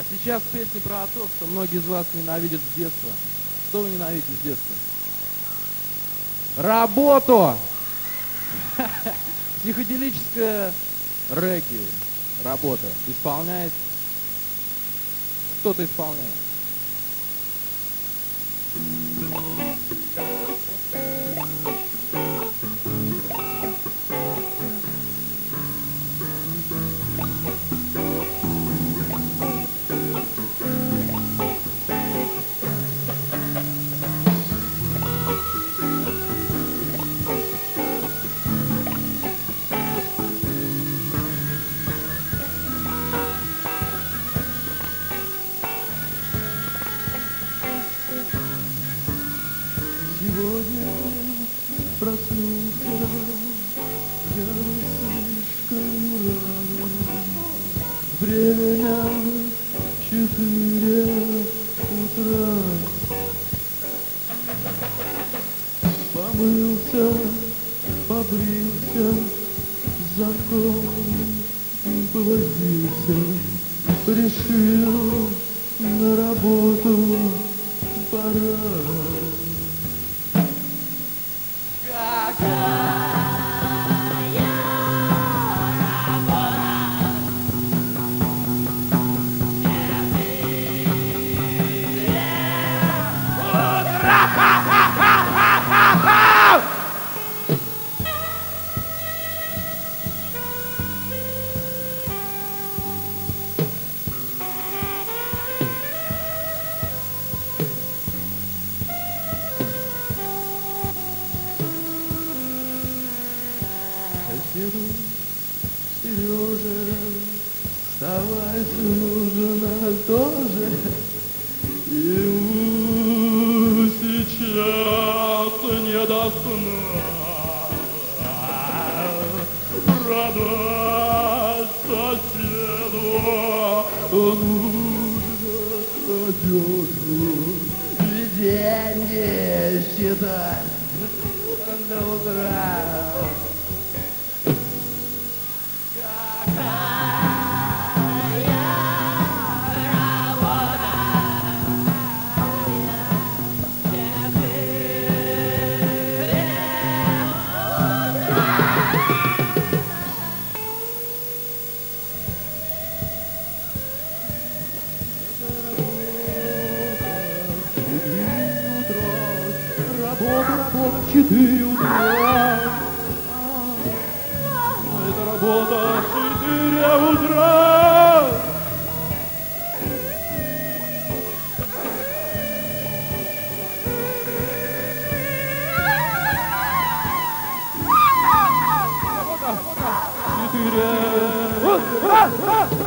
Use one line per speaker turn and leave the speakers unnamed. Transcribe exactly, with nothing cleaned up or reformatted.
сейчас песня про то, что многие из вас ненавидят с детства. Что вы ненавидите с детства? Работу! Психоделическая регги. Работа. Исполняет. Кто-то исполняет.
Сегодня проснулся я слишком рано. Время четыре утра. Помылся, побрился, закон повозился. Решил, на работу пора. Соседу Сереже вставать нужно тоже. Ему сейчас не до сна. Продать соседу нужно одежду. Деньги считать до утра. Работа, работа в четыре утра. Это работа в четыре утра. Работа, работа, четыре утра.